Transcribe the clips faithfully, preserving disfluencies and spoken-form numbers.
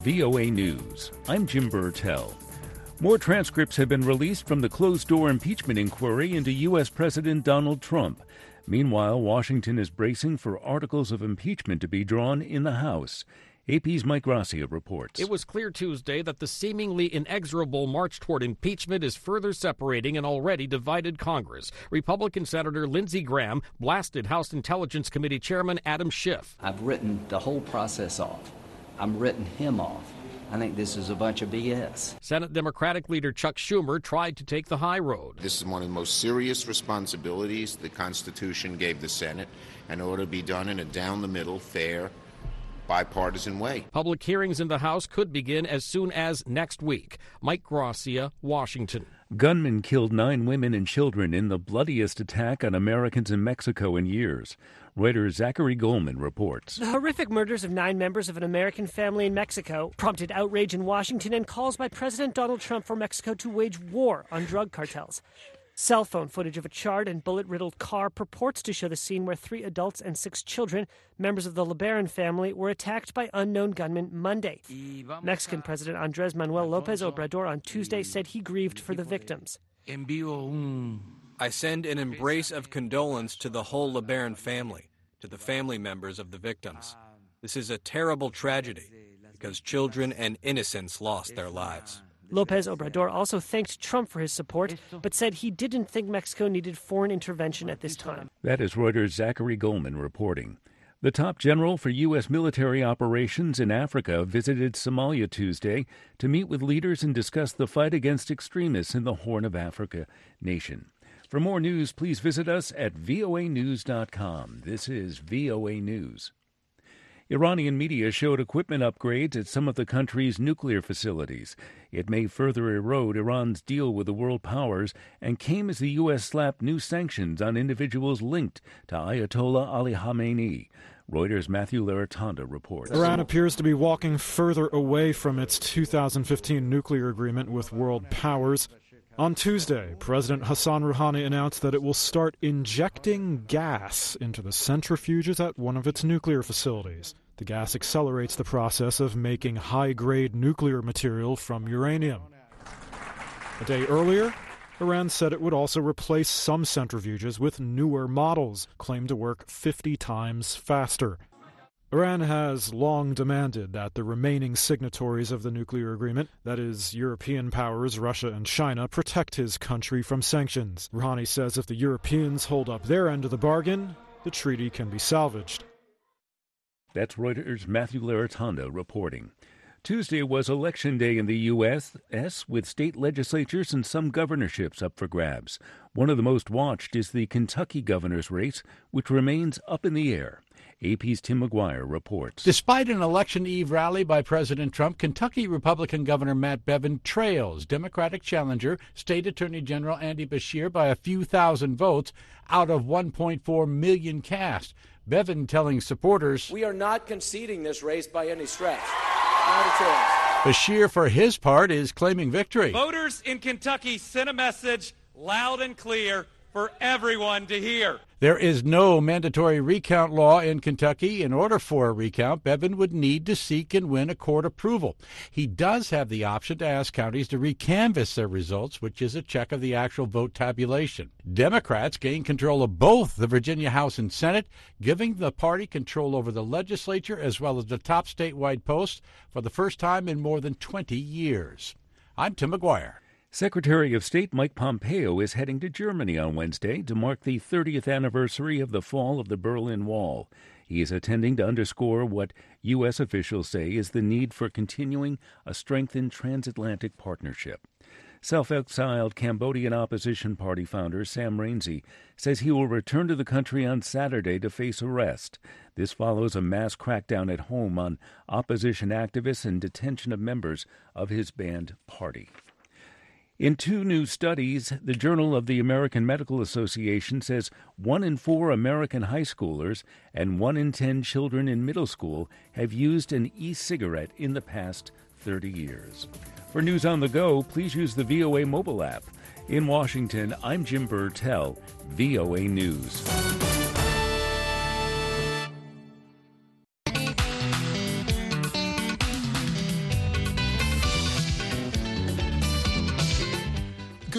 V O A News. I'm Jim Burtell. More transcripts have been released from the closed-door impeachment inquiry into U S. President Donald Trump. Meanwhile, Washington is bracing for articles of impeachment to be drawn in the House. A P's Mike Gracia reports. It was clear Tuesday that the seemingly inexorable march toward impeachment is further separating an already divided Congress. Republican Senator Lindsey Graham blasted House Intelligence Committee Chairman Adam Schiff. I've written the whole process off. I'm written him off. I think this is a bunch of B S. Senate Democratic leader Chuck Schumer tried to take the high road. This is one of the most serious responsibilities the Constitution gave the Senate, and it ought to be done in a down-the-middle, fair, bipartisan way. Public hearings in the House could begin as soon as next week. Mike Gracia, Washington. Gunmen killed nine women and children in the bloodiest attack on Americans in Mexico in years. Reuters' Zachary Goldman reports. The horrific murders of nine members of an American family in Mexico prompted outrage in Washington and calls by President Donald Trump for Mexico to wage war on drug cartels. Cell phone footage of a charred and bullet-riddled car purports to show the scene where three adults and six children, members of the LeBaron family, were attacked by unknown gunmen Monday. Mexican President Andrés Manuel López Obrador on Tuesday said he grieved for the victims. I send an embrace of condolence to the whole LeBaron family, to the family members of the victims. This is a terrible tragedy because children and innocents lost their lives. López Obrador also thanked Trump for his support, but said he didn't think Mexico needed foreign intervention at this time. That is Reuters' Zachary Goldman reporting. The top general for U S military operations in Africa visited Somalia Tuesday to meet with leaders and discuss the fight against extremists in the Horn of Africa nation. For more news, please visit us at V O A news dot com. This is V O A News. Iranian media showed equipment upgrades at some of the country's nuclear facilities. It may further erode Iran's deal with the world powers and came as the U S slapped new sanctions on individuals linked to Ayatollah Ali Khamenei. Reuters' Matthew Laratanda reports. Iran appears to be walking further away from its two thousand fifteen nuclear agreement with world powers. On Tuesday, President Hassan Rouhani announced that it will start injecting gas into the centrifuges at one of its nuclear facilities. The gas accelerates the process of making high-grade nuclear material from uranium. A day earlier, Iran said it would also replace some centrifuges with newer models, claimed to work fifty times faster. Iran has long demanded that the remaining signatories of the nuclear agreement, that is, European powers Russia and China, protect his country from sanctions. Rouhani says if the Europeans hold up their end of the bargain, the treaty can be salvaged. That's Reuters' Matthew Laratanda reporting. Tuesday was Election Day in the U S, with state legislatures and some governorships up for grabs. One of the most watched is the Kentucky governor's race, which remains up in the air. A P's Tim McGuire reports. Despite an election eve rally by President Trump, Kentucky Republican Governor Matt Bevin trails Democratic challenger State Attorney General Andy Beshear by a few thousand votes out of one point four million cast. Bevin telling supporters, "We are not conceding this race by any stretch. Not a chance." Beshear, for his part, is claiming victory. Voters in Kentucky sent a message loud and clear for everyone to hear. There is no mandatory recount law in Kentucky. In order for a recount, Bevin would need to seek and win a court approval. He does have the option to ask counties to recanvass their results, which is a check of the actual vote tabulation. Democrats gain control of both the Virginia House and Senate, giving the party control over the legislature as well as the top statewide posts for the first time in more than twenty years. I'm Tim McGuire. Secretary of State Mike Pompeo is heading to Germany on Wednesday to mark the thirtieth anniversary of the fall of the Berlin Wall. He is attending to underscore what U S officials say is the need for continuing a strengthened transatlantic partnership. Self-exiled Cambodian opposition party founder Sam Rainsy says he will return to the country on Saturday to face arrest. This follows a mass crackdown at home on opposition activists and detention of members of his banned party. In two new studies, the Journal of the American Medical Association says one in four American high schoolers and one in ten children in middle school have used an e-cigarette in the past thirty years. For news on the go, please use the V O A mobile app. In Washington, I'm Jim Burtell, V O A News.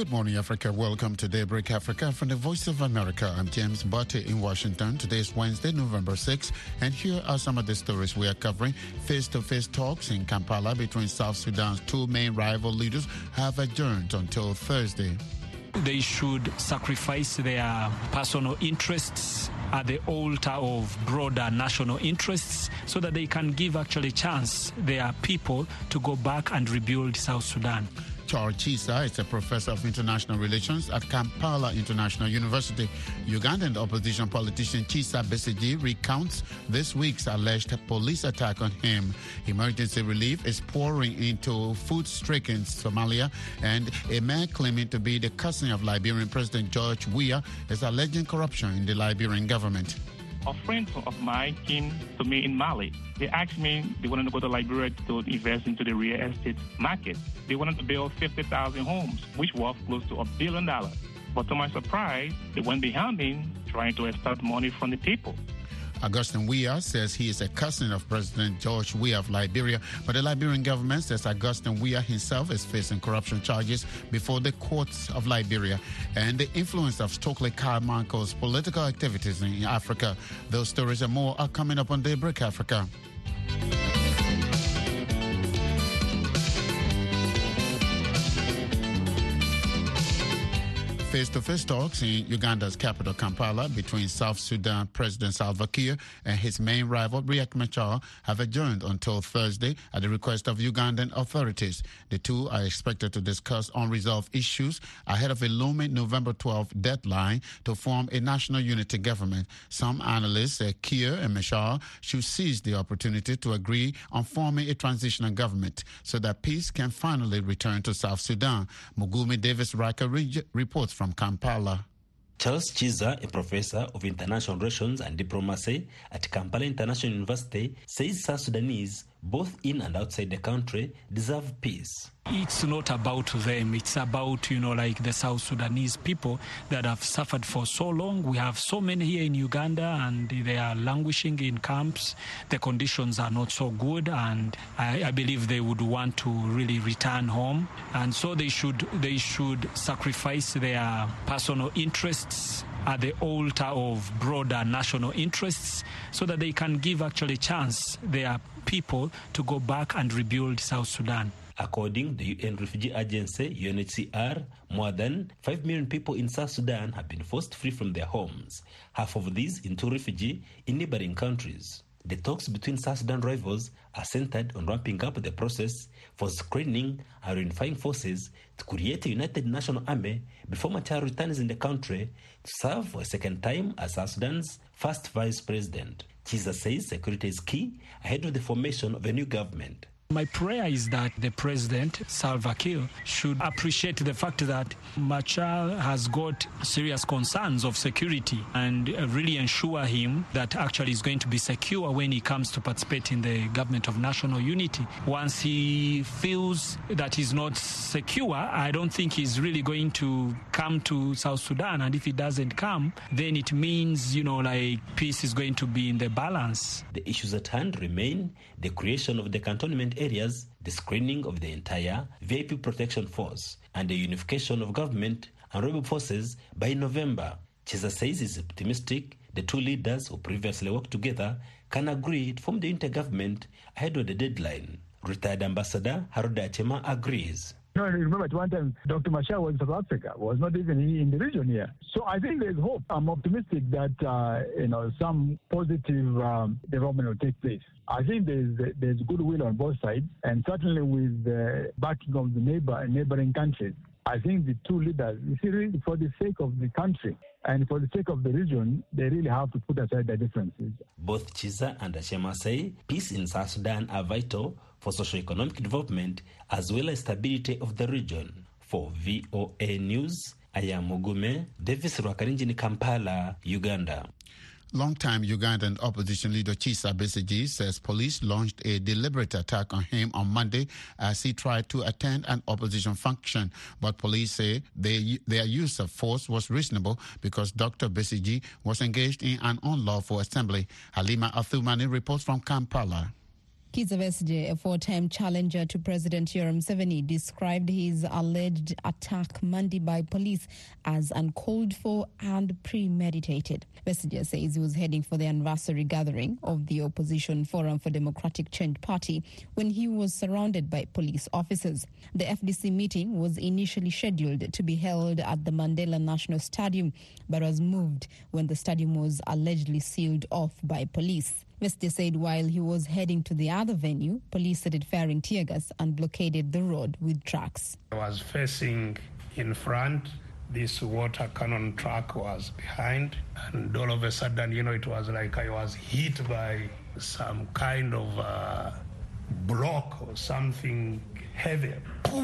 Good morning, Africa. Welcome to Daybreak Africa from the Voice of America. I'm James Butte in Washington. Today is Wednesday, November sixth, and here are some of the stories we are covering. Face-to-face talks in Kampala between South Sudan's two main rival leaders have adjourned until Thursday. They should sacrifice their personal interests at the altar of broader national interests so that they can give actually chance their people to go back and rebuild South Sudan. Charles Chisa is a professor of international relations at Kampala International University. Ugandan opposition politician Chisa Besigye recounts this week's alleged police attack on him. Emergency relief is pouring into food-stricken Somalia, and a man claiming to be the cousin of Liberian President George Weah is alleging corruption in the Liberian government. A friend of mine came to me in Mali. They asked me they wanted to go to Liberia to invest into the real estate market. They wanted to build fifty thousand homes, which was close to a billion dollars. But to my surprise, they went behind me trying to extract money from the people. Augustine Weah says he is a cousin of President George Weah of Liberia, but the Liberian government says Augustine Weah himself is facing corruption charges before the courts of Liberia. And the influence of Stokely Carmichael's political activities in Africa. Those stories and more are coming up on Daybreak Africa. Face-to-face talks in Uganda's capital, Kampala, between South Sudan President Salva Kiir and his main rival, Riek Machar, have adjourned until Thursday at the request of Ugandan authorities. The two are expected to discuss unresolved issues ahead of a looming November twelfth deadline to form a national unity government. Some analysts say Kiir and Machar should seize the opportunity to agree on forming a transitional government so that peace can finally return to South Sudan. Mugumi Davis-Raka re- reports from From Kampala. Charles Chisa, a professor of international relations and diplomacy at Kampala International University, says South Sudanese, both in and outside the country, deserve peace. It's not about them. It's about, you know, like the South Sudanese people that have suffered for so long. We have so many here in Uganda, and they are languishing in camps. The conditions are not so good, and I, I believe they would want to really return home. And so they should they should sacrifice their personal interests at the altar of broader national interests so that they can give actually chance their people to go back and rebuild South Sudan. According to the U N Refugee Agency, U N H C R, more than five million people in South Sudan have been forced free from their homes, half of these into refugee in neighboring countries. The talks between South Sudan rivals are centered on ramping up the process for screening and unifying forces to create a united national army before Machar returns in the country to serve for a second time as South Sudan's first vice president. Chisa says security is key ahead of the formation of a new government. My prayer is that the president, Salva Kiir, should appreciate the fact that Machar has got serious concerns of security and really ensure him that actually is going to be secure when he comes to participate in the government of national unity. Once he feels that he's not secure, I don't think he's really going to come to South Sudan. And if he doesn't come, then it means, you know, like peace is going to be in the balance. The issues at hand remain the creation of the cantonment areas, the screening of the entire V I P protection force, and the unification of government and rebel forces by November. Chisa says he's optimistic the two leaders who previously worked together can agree to form the inter-government ahead of the deadline. Retired Ambassador Harold Achema agrees. No, remember at one time, Doctor Machar was in South Africa, was not even in the region here. So I think there's hope. I'm optimistic that, uh, you know, some positive um, development will take place. I think there's there's goodwill on both sides, and certainly with the backing of the neighbor neighboring countries. I think the two leaders, you see, really for the sake of the country and for the sake of the region, they really have to put aside their differences. Both Chisa and Achema say peace in South Sudan are vital for socio-economic development as well as stability of the region. For V O A News, I am Mugume Davis Rwakarinji in Kampala, Uganda. Longtime Ugandan opposition leader Chisa Besigye says police launched a deliberate attack on him on Monday as he tried to attend an opposition function. But police say they, their use of force was reasonable because Doctor Besigye was engaged in an unlawful assembly. Halima Athumani reports from Kampala. Kizza Besigye, a four-time challenger to President Yoweri Museveni, described his alleged attack Monday by police as uncalled for and premeditated. Besigye says he was heading for the anniversary gathering of the opposition Forum for Democratic Change Party when he was surrounded by police officers. The F D C meeting was initially scheduled to be held at the Mandela National Stadium, but was moved when the stadium was allegedly sealed off by police. Besigye said while he was heading to the other venue, police started firing tear gas and blockaded the road with trucks. I was facing in front, this water cannon truck was behind, and all of a sudden, you know, it was like I was hit by some kind of uh, block or something heavy.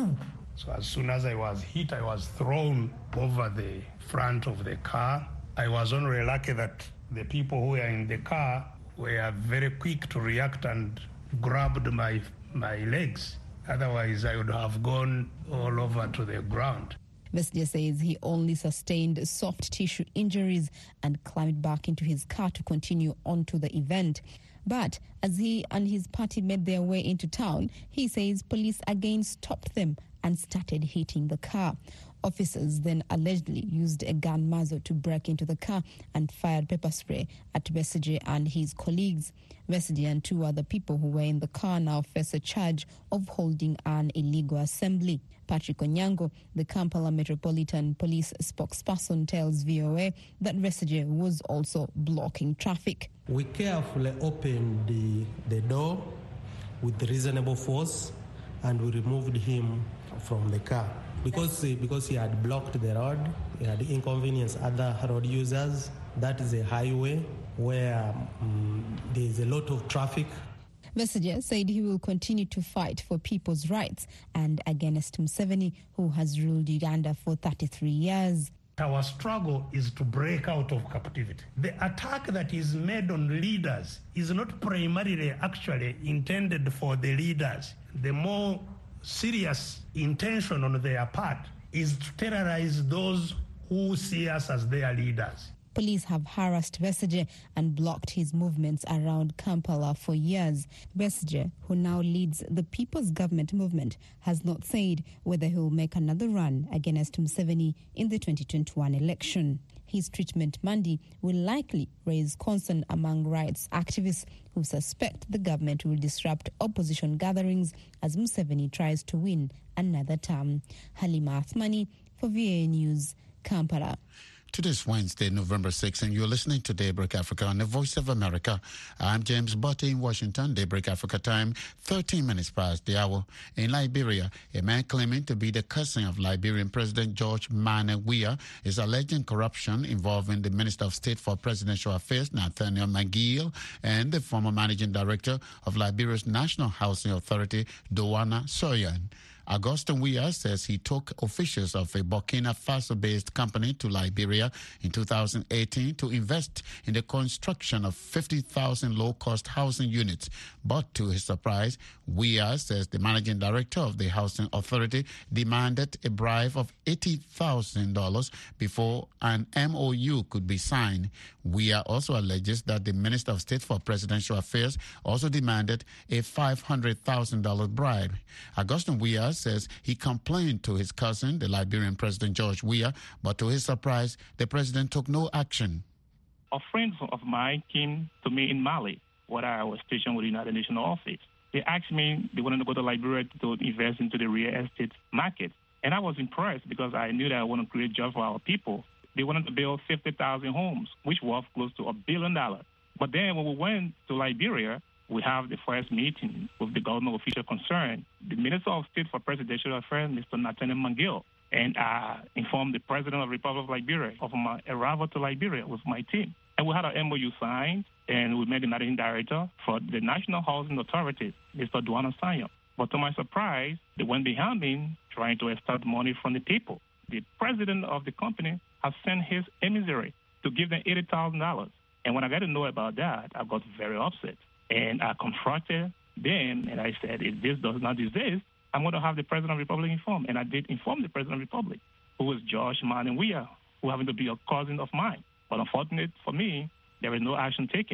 So as soon as I was hit, I was thrown over the front of the car. I was only lucky that the people who were in the car were very quick to react and grabbed my my legs. Otherwise, I would have gone all over to the ground. Besigye says he only sustained soft tissue injuries and climbed back into his car to continue on to the event. But as he and his party made their way into town, he says police again stopped them and started hitting the car. Officers then allegedly used a gun muzzle to break into the car and fired pepper spray at Besigye and his colleagues. Besigye and two other people who were in the car now face a charge of holding an illegal assembly. Patrick Onyango, the Kampala Metropolitan Police spokesperson, tells V O A that Besigye was also blocking traffic. We carefully opened the, the door with reasonable force and we removed him from the car. Because, because he had blocked the road, he had inconvenienced other road users. That is a highway where um, there is a lot of traffic. Besigye said he will continue to fight for people's rights and against Museveni, who has ruled Uganda for thirty-three years. Our struggle is to break out of captivity. The attack that is made on leaders is not primarily actually intended for the leaders. The more serious intention on their part is to terrorize those who see us as their leaders. Police have harassed Besigye and blocked his movements around Kampala for years. Besigye, who now leads the People's Government Movement, has not said whether he will make another run against Museveni in the twenty twenty-one election. His treatment Monday will likely raise concern among rights activists who suspect the government will disrupt opposition gatherings as Museveni tries to win another term. Halima Athmani for V A News, Kampala. Today's Wednesday, November sixth, and you're listening to Daybreak Africa on the Voice of America. I'm James Botte in Washington. Daybreak Africa time, thirteen minutes past the hour. In Liberia, a man claiming to be the cousin of Liberian President George Manneh Weah is alleging corruption involving the Minister of State for Presidential Affairs, Nathaniel McGill, and the former managing director of Liberia's National Housing Authority, Dowana Soyan. Augustin Weah says he took officials of a Burkina Faso-based company to Liberia in two thousand eighteen to invest in the construction of fifty thousand low-cost housing units. But to his surprise, Weah says the managing director of the Housing Authority demanded a bribe of eighty thousand dollars before an M O U could be signed. Weah also alleges that the Minister of State for Presidential Affairs also demanded a five hundred thousand dollars bribe. Augustin Weah says he complained to his cousin, the Liberian President George Weah, but to his surprise, the president took no action. A friend of mine came to me in Mali, where I was stationed with the United Nations office. They asked me, they wanted to go to Liberia to invest into the real estate market. And I was impressed because I knew that I wanted to create jobs for our people. They wanted to build fifty thousand homes, which was close to a billion dollars. But then when we went to Liberia, we have the first meeting with the government official concerned, the Minister of State for Presidential Affairs, Mister Nathaniel McGill, and I informed the President of the Republic of Liberia of my arrival to Liberia with my team. And we had an M O U signed, and we met the managing director for the National Housing Authority, Mister Dowana Soyan. But to my surprise, they went behind me trying to extract money from the people. The president of the company has sent his emissary to give them eighty thousand dollars. And when I got to know about that, I got very upset. And I confronted them, and I said, if this does not exist, I'm going to have the President of the Republic informed. And I did inform the President of the Republic, who was George Manneh Weah, who happened to be a cousin of mine. But unfortunately for me, there was no action taken.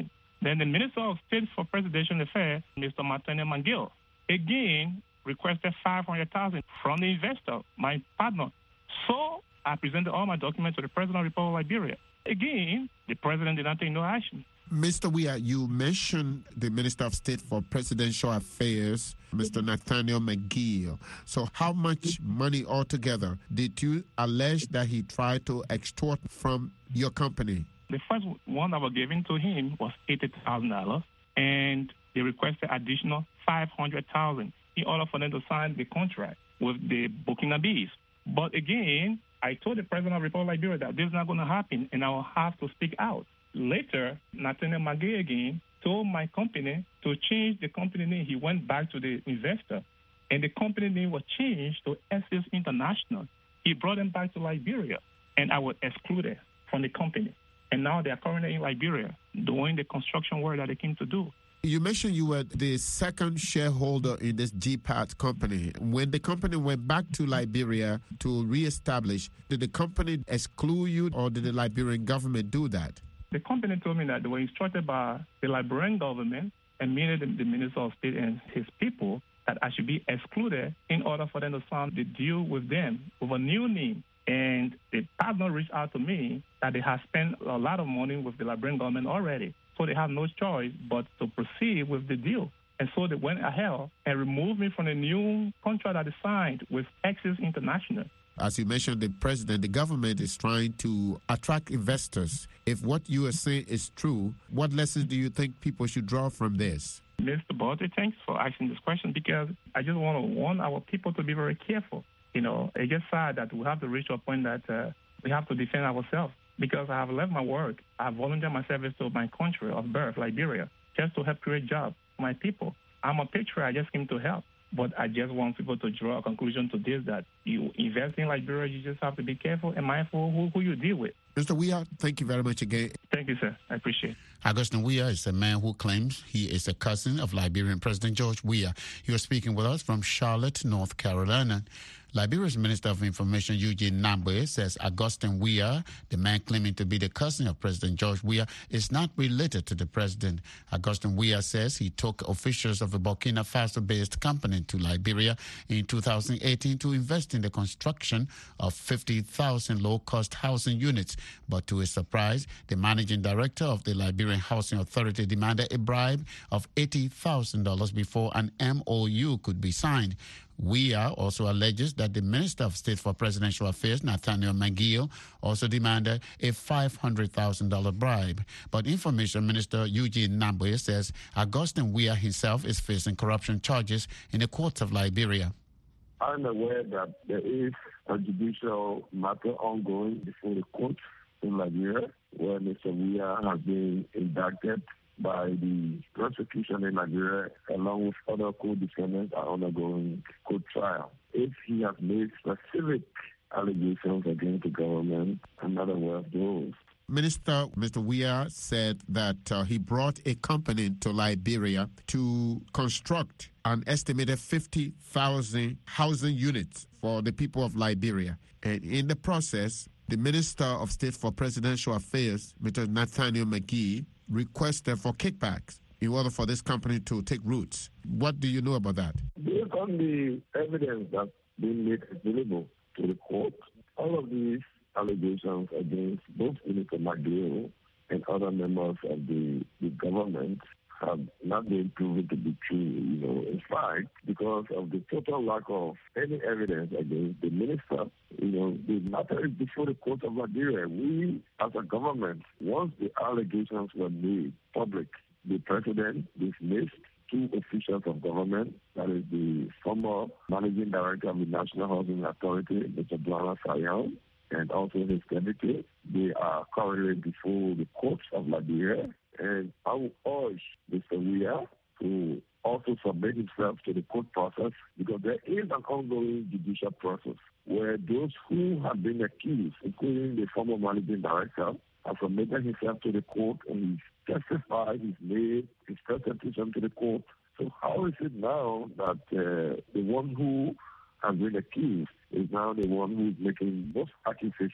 Then the Minister of State for Presidential Affairs, Mister Nathaniel McGill, again requested five hundred thousand dollars from the investor, my partner. So I presented all my documents to the President of the Republic of Liberia. Again, the President did not take no action. Mister Weah, you mentioned the Minister of State for Presidential Affairs, Mister Nathaniel McGill. So how much money altogether did you allege that he tried to extort from your company? The first one that was given to him was eighty thousand dollars, and they requested additional five hundred thousand dollars in order for them to sign the contract with the Burkinabes. But again, I told the President of the Republic of Liberia that this is not going to happen, and I will have to speak out. Later, Nathaniel McGill again told my company to change the company name. He went back to the investor, and the company name was changed to Access International. He brought them back to Liberia, and I was excluded from the company. And now they are currently in Liberia doing the construction work that they came to do. You mentioned you were the second shareholder in this G P A T company. When the company went back to Liberia to reestablish, did the company exclude you, or did the Liberian government do that? The company told me that they were instructed by the Liberian government and mainly the, the Minister of State and his people that I should be excluded in order for them to sign the deal with them with a new name. And the partner reached out to me that they have spent a lot of money with the Liberian government already. So they have no choice but to proceed with the deal. And so they went ahead and removed me from the new contract that they signed with Access International. As you mentioned, the president, the government is trying to attract investors. If what you are saying is true, what lessons do you think people should draw from this? Mister Bolte, thanks for asking this question, because I just want to warn our people to be very careful. You know, it's just sad that we have to reach a point that uh, we have to defend ourselves, because I have left my work. I have volunteered my service to my country of birth, Liberia, just to help create jobs for my people. I'm a patriot. I just came to help. But I just want people to draw a conclusion to this, that you invest in Liberia, you just have to be careful and mindful who, who you deal with. Mister Weah, thank you very much again. Thank you, sir. I appreciate it. Augustine Weah is a man who claims he is a cousin of Liberian President George Weah. He was speaking with us from Charlotte, North Carolina. Liberia's Minister of Information, Eugene Nambwe, says Augustine Weah, the man claiming to be the cousin of President George Weah, is not related to the president. Augustine Weah says he took officials of a Burkina Faso-based company to Liberia in two thousand eighteen to invest in the construction of fifty thousand low-cost housing units. But to his surprise, the managing director of the Liberian Housing Authority demanded a bribe of eighty thousand dollars before an M O U could be signed. Weah also alleges that the Minister of State for Presidential Affairs, Nathaniel McGill, also demanded a five hundred thousand dollars bribe. But Information Minister Eugene Nambwe says Augustine Weah himself is facing corruption charges in the courts of Liberia. I'm aware that there is a judicial matter ongoing before the court in Liberia, where Mister Weah has been indicted by the prosecution in Nigeria, along with other co-defendants, are undergoing court trial. If he has made specific allegations against the government, I'm not aware of those. Minister, Mister Weah said that uh, he brought a company to Liberia to construct an estimated fifty thousand housing units for the people of Liberia. And in the process, the Minister of State for Presidential Affairs, Mister Nathaniel McGill, requested for kickbacks in order for this company to take roots. What do you know about that? Based on the evidence that's been made available to the court, all of these allegations against both Minister McGill and other members of the, the government have not been proven to be true. You know, in fact, because of the total lack of any evidence against the minister, you know, the matter is before the court of Liberia. We, as a government, once the allegations were made public, the president dismissed two officials of government, that is the former managing director of the National Housing Authority, Mister Blana Sayan, and also his deputy. They are currently before the courts of Liberia. And I would urge Mister Weah to also submit himself to the court process, because there is an ongoing judicial process where those who have been accused, including the former managing director, have submitted himself to the court and he's testified, he's made his presentation to the court. So how is it now that uh, the one who has been accused is now the one who is making most accusations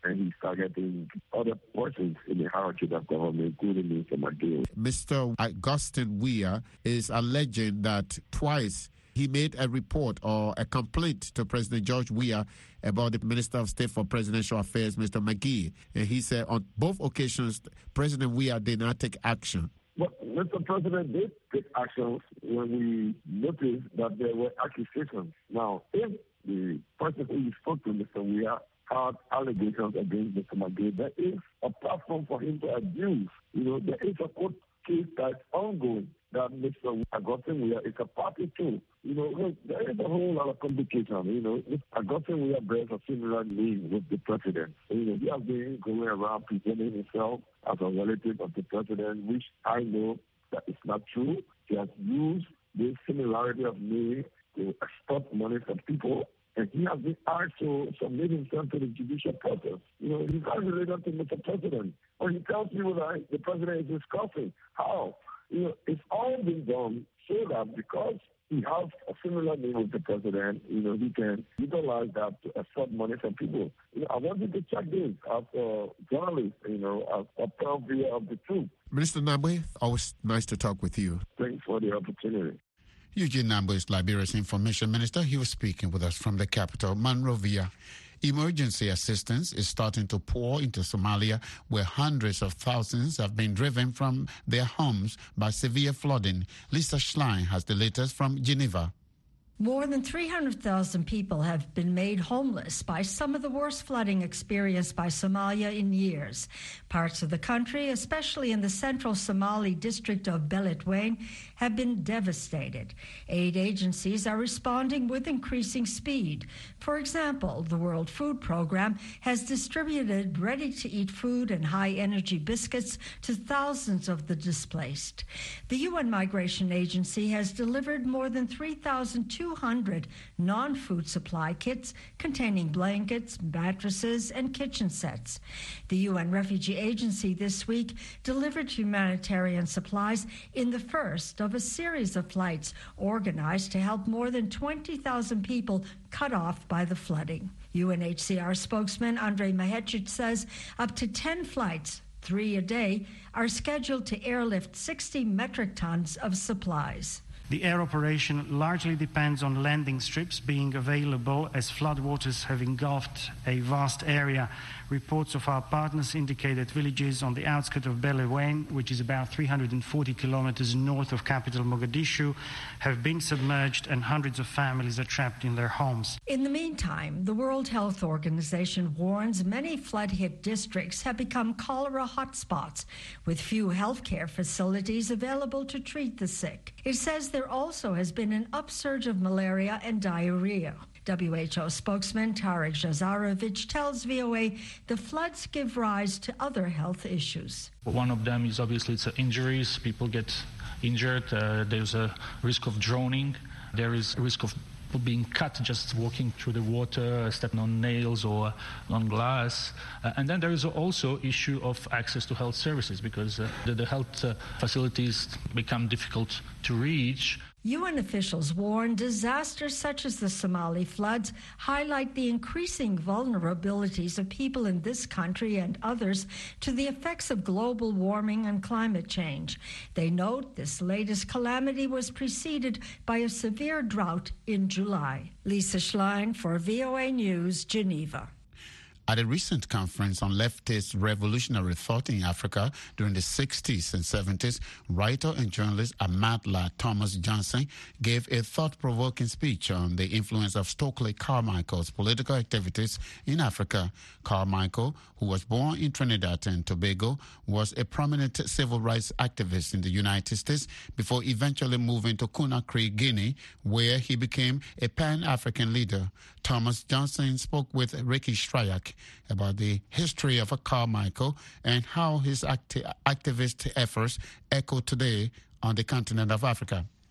and he's targeting other persons in the hierarchy of government, including Mister McGill. Mister Augustine Weah is alleging that twice he made a report or a complaint to President George Weah about the Minister of State for Presidential Affairs, Mister McGee. And he said on both occasions, President Weah did not take action. But Mister President did take actions when we noticed that there were accusations. Now, if the person who you spoke to, Mister Weah, had allegations against Mister McGee, there is a platform for him to abuse. You know, there is a court case that's ongoing that Mister Augustine Weah is a party to. You know, look, there is a whole lot of complication. You know, Augustine Weah bears a similar name with the president. You know, he has been going around presenting himself as a relative of the president, which I know that is not true. He has used this similarity of name to extort money from people. And he has been asked to submit himself to the judicial process. You know, he's not related to Mister President. Or he tells people that the president is discussing. How? You know, it's all been done so that because he has a similar name with the president, you know, he can utilize that to extort money from people. You know, I wanted to check this as a journalist, you know, as a proud viewer of the truth. Minister Nambwe, always nice to talk with you. Thanks for the opportunity. Eugene Nambwe is Liberia's information minister. He was speaking with us from the capital, Monrovia. Emergency assistance is starting to pour into Somalia, where hundreds of thousands have been driven from their homes by severe flooding. Lisa Schlein has the latest from Geneva. More than three hundred thousand people have been made homeless by some of the worst flooding experienced by Somalia in years. Parts of the country, especially in the central Somali district of Beledweyne, have been devastated. Aid agencies are responding with increasing speed. For example, the World Food Program has distributed ready-to-eat food and high-energy biscuits to thousands of the displaced. The U N Migration Agency has delivered more than three thousand two hundred non-food supply kits containing blankets, mattresses, and kitchen sets. The U N Refugee Agency this week delivered humanitarian supplies in the first of a series of flights organized to help more than twenty thousand people cut off by the flooding. U N H C R spokesman Andrei Mahecic says up to ten flights, three a day, are scheduled to airlift sixty metric tons of supplies. The air operation largely depends on landing strips being available as floodwaters have engulfed a vast area. Reports of our partners indicate that villages on the outskirts of Beledweyne, which is about three hundred forty kilometers north of capital Mogadishu, have been submerged and hundreds of families are trapped in their homes. In the meantime, the World Health Organization warns many flood-hit districts have become cholera hotspots, with few healthcare facilities available to treat the sick. It says there also has been an upsurge of malaria and diarrhea. W H O spokesman Tarek Jazarovich tells V O A the floods give rise to other health issues. One of them is obviously it's injuries. People get injured. Uh, there's a risk of drowning. There is a risk of being cut just walking through the water, stepping on nails or on glass. Uh, and then there is also issue of access to health services because uh, the, the health uh, facilities become difficult to reach. U N officials warn disasters such as the Somali floods highlight the increasing vulnerabilities of people in this country and others to the effects of global warming and climate change. They note this latest calamity was preceded by a severe drought in July. Lisa Schlein for V O A News, Geneva. At a recent conference on leftist revolutionary thought in Africa during the sixties and seventies, writer and journalist Amadla Thomas Johnson gave a thought-provoking speech on the influence of Stokely Carmichael's political activities in Africa. Carmichael, who was born in Trinidad and Tobago, was a prominent civil rights activist in the United States before eventually moving to Conakry, Guinea, where he became a Pan-African leader. Thomas Johnson spoke with Ricky Stryak about the history of a Carmichael and how his acti- activist efforts echo today on the continent of Africa.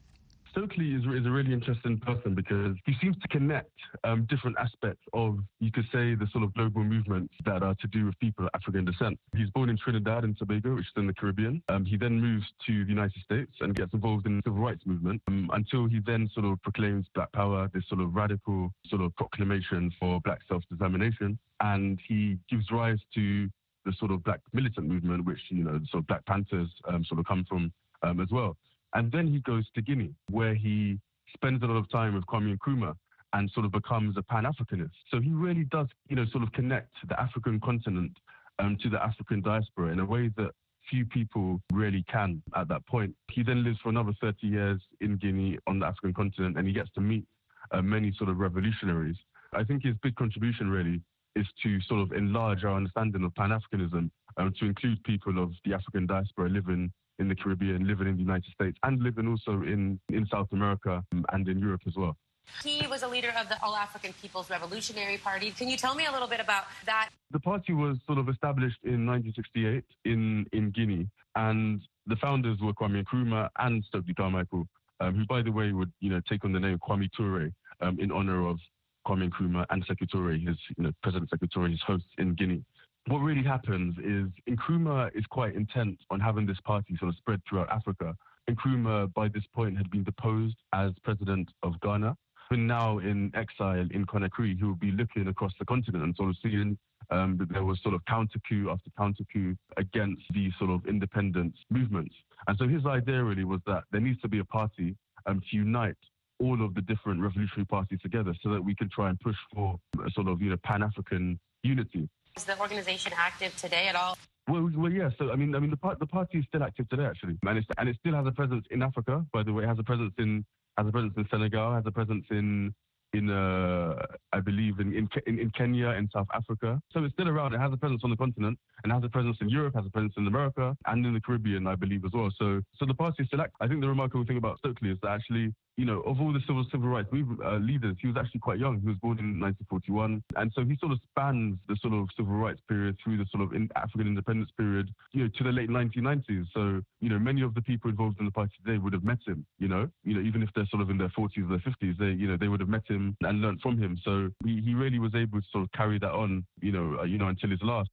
Stokely is, is a really interesting person because he seems to connect um, different aspects of, you could say, the sort of global movements that are to do with people of African descent. He's born in Trinidad and Tobago, which is in the Caribbean. Um, he then moves to the United States and gets involved in the civil rights movement um, until he then sort of proclaims Black Power, this sort of radical sort of proclamation for Black self-determination. And he gives rise to the sort of Black militant movement, which, you know, the sort of Black Panthers um, sort of come from um, as well. And then he goes to Guinea, where he spends a lot of time with Kwame Nkrumah and sort of becomes a Pan-Africanist. So he really does, you know, sort of connect the African continent um, to the African diaspora in a way that few people really can at that point. He then lives for another thirty years in Guinea on the African continent, and he gets to meet uh, many sort of revolutionaries. I think his big contribution really is to sort of enlarge our understanding of Pan-Africanism, um, to include people of the African diaspora living in the Caribbean, living in the United States, and living also in, in South America um, and in Europe as well. He was a leader of the All-African People's Revolutionary Party. Can you tell me a little bit about that? The party was sort of established in nineteen sixty-eight in, in Guinea, and the founders were Kwame Nkrumah and Stokely Carmichael, um, who, by the way, would, you know, take on the name Kwame Ture um, in honor of Kwame Nkrumah and Sekou Touré, his, you know, President Sekou Touré, his host in Guinea. What really happens is Nkrumah is quite intent on having this party sort of spread throughout Africa. Nkrumah, by this point, had been deposed as president of Ghana, and now in exile in Conakry. He will be looking across the continent and sort of seeing um, that there was sort of counter-coup after counter-coup against these sort of independence movements. And so his idea really was that there needs to be a party um, to unite all of the different revolutionary parties together so that we can try and push for a sort of, you know, Pan-African unity. Is the organization active today at all? Well, well, yeah. So I mean, I mean, the part, the party is still active today, actually, and, it's, and it still has a presence in Africa. By the way, it has a presence in has a presence in Senegal, has a presence in in uh, I believe in, in in Kenya and South Africa. So it's still around. It has a presence on the continent, and has a presence in Europe, has a presence in America, and in the Caribbean, I believe as well. So so the party is still active. I think the remarkable thing about Stokely is that actually, you know, of all the civil civil rights movement uh, leaders, he was actually quite young. He was born in nineteen forty-one, and so he sort of spans the sort of civil rights period through the sort of in African independence period, you know, to the late nineteen nineties. So, you know, many of the people involved in the party today would have met him. You know, you know, even if they're sort of in their forties or their fifties, they, you know, they would have met him and learned from him. So he, he really was able to sort of carry that on, you know, uh, you know, until his last.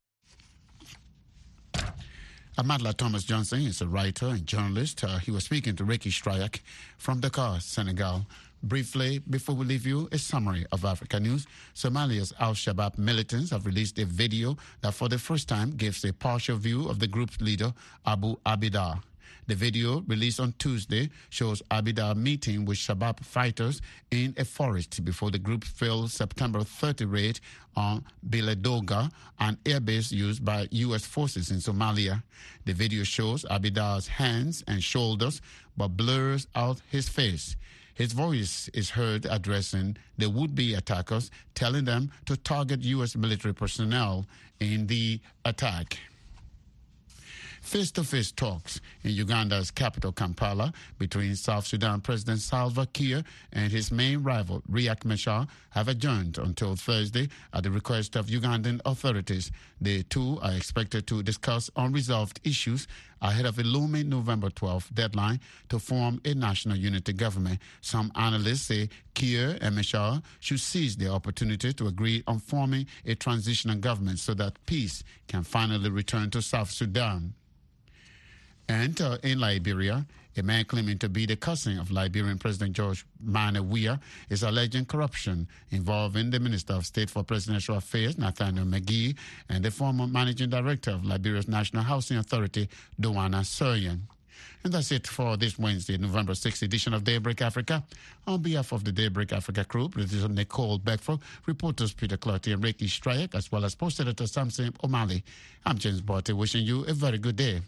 Amadla Thomas Johnson is a writer and journalist. Uh, he was speaking to Ricky Strayak from Dakar, Senegal. Briefly, before we leave you, a summary of Africa news. Somalia's Al-Shabaab militants have released a video that for the first time gives a partial view of the group's leader, Abu Abidar. The video, released on Tuesday, shows Abidar meeting with Shabaab fighters in a forest before the group failed September thirtieth raid on Biledoga, an airbase used by U S forces in Somalia. The video shows Abidar's hands and shoulders, but blurs out his face. His voice is heard addressing the would-be attackers, telling them to target U S military personnel in the attack. Face-to-face talks in Uganda's capital, Kampala, between South Sudan President Salva Kiir and his main rival, Riek Machar, have adjourned until Thursday at the request of Ugandan authorities. The two are expected to discuss unresolved issues ahead of a looming November twelfth deadline to form a national unity government. Some analysts say Kiir and Machar should seize the opportunity to agree on forming a transitional government so that peace can finally return to South Sudan. And uh, in Liberia, a man claiming to be the cousin of Liberian President George Manneh Weah is alleging corruption involving the Minister of State for Presidential Affairs, Nathaniel McGee, and the former Managing Director of Liberia's National Housing Authority, Doana Suryan. And that's it for this Wednesday, November sixth edition of Daybreak Africa. On behalf of the Daybreak Africa crew, producer Nicole Beckford, reporters Peter Clotty and Ricky Strayak, as well as post editor Samson O'Malley, I'm James Barty, wishing you a very good day.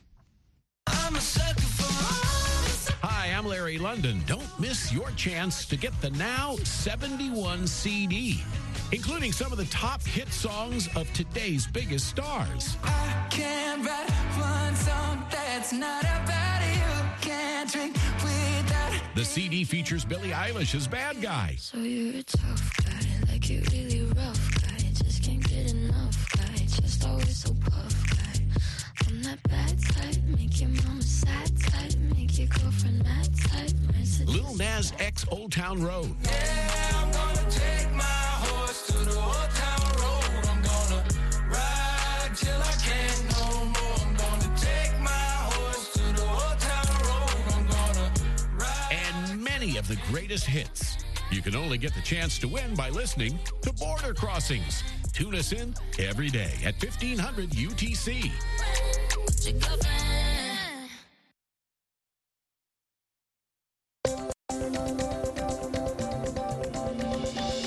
Hi, I'm Larry London. Don't miss your chance to get the Now seventy-one C D, including some of the top hit songs of today's biggest stars. I can't write one song that's not about you. Can't drink without. The C D features Billie Eilish as Bad Guy. So you're a tough guy, like you really rough guy. Just can't get enough guy, just always so puff guy. I'm not that bad type, make your mama sad type, make your girlfriend mad type. Lil Nas X Old Town Road. Yeah, I'm gonna take my horse to the Old Town Road. I'm gonna ride till I can't no more. I'm gonna take my horse to the Old Town Road. I'm gonna ride. And many of the greatest hits. You can only get the chance to win by listening to Border Crossings. Tune us in every day at fifteen hundred U T C. With your girlfriend.